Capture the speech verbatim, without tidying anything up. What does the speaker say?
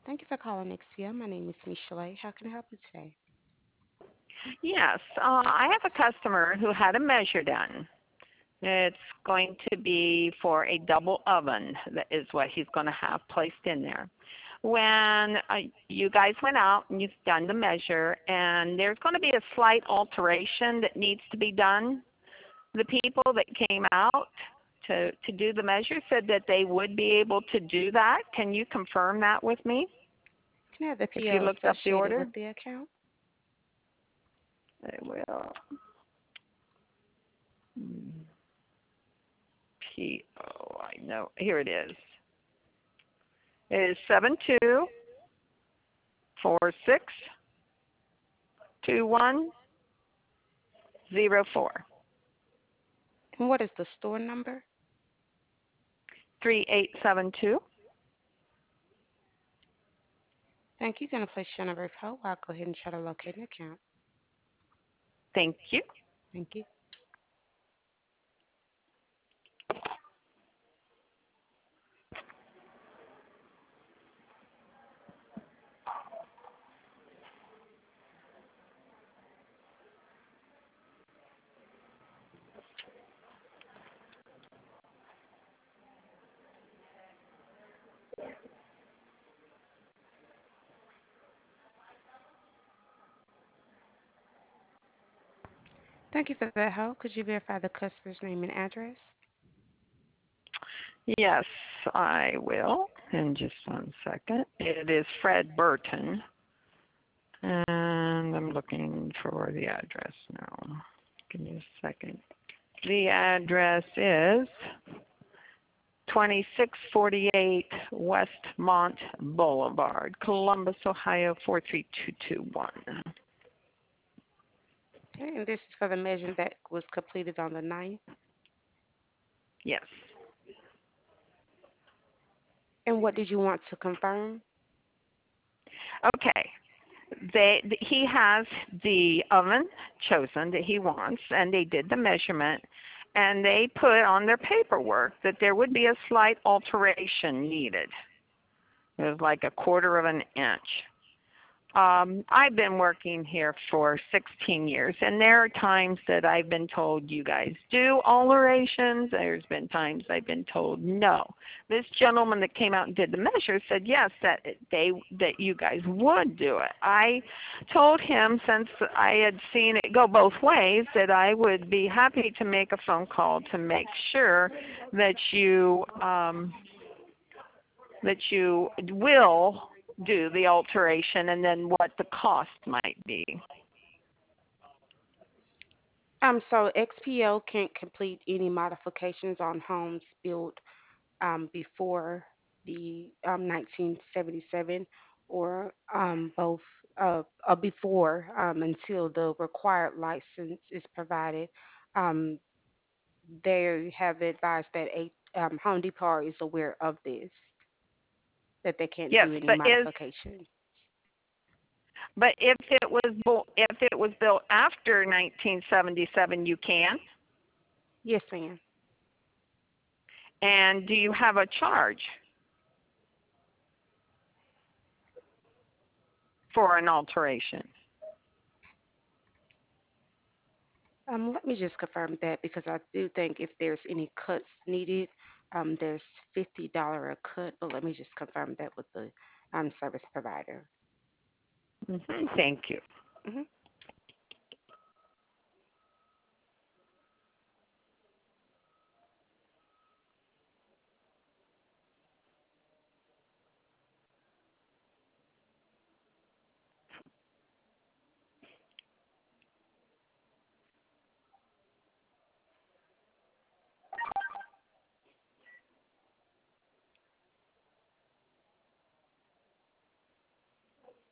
Thank you for calling X P M. My name is Michelle. How can I help you today? Yes, uh, I have a customer who had a measure done. It's going to be for a double oven, that is what he's going to have placed in there. When uh, you guys went out and you've done the measure, and there's going to be a slight alteration that needs to be done, the people that came out to, to do the measure said that they would be able to do that. Can you confirm that with me Can I have the if you P O looked up the associated order? with the account? I will. Hmm. P O. I know. Here it is. It is seven two four six two one zero four And what is the store number? three eight seven two. Thank you. Going to place you on a brief hold. I'll go ahead and try to locate an account. Thank you. Thank you. Thank you for that hold. Could you verify the customer's name and address? Yes, I will. In just one second. It is Fred Burton, and I'm looking for the address now. Give me a second. The address is twenty-six forty-eight Westmont Boulevard, Columbus, Ohio four three two two one. Okay, and this is for the measure that was completed on the ninth. Yes. And what did you want to confirm? Okay. They he has the oven chosen that he wants, and they did the measurement, and they put on their paperwork that there would be a slight alteration needed. It was like a quarter of an inch. Um, I've been working here for sixteen years, and there are times that I've been told you guys do alterations. There's been times I've been told no. This gentleman that came out and did the measure said yes, that they that you guys would do it. I told him, since I had seen it go both ways, that I would be happy to make a phone call to make sure that you um, that you will do the alteration, and then what the cost might be. Um, so X P O can't complete any modifications on homes built um, before the um, nineteen seventy-seven or um, both uh, uh, before um, until the required license is provided. Um, they have advised that a um, Home Depot is aware of this, that they can't Yes, do any but is modifications. but if it was bu- if it was built after nineteen seventy-seven, you can. Yes, ma'am. And do you have a charge for an alteration? Um, let me just confirm that because I do think if there's any cuts needed, um, there's fifty dollars a cut, but let me just confirm that with the um, service provider. Hmm. Thank you. Hmm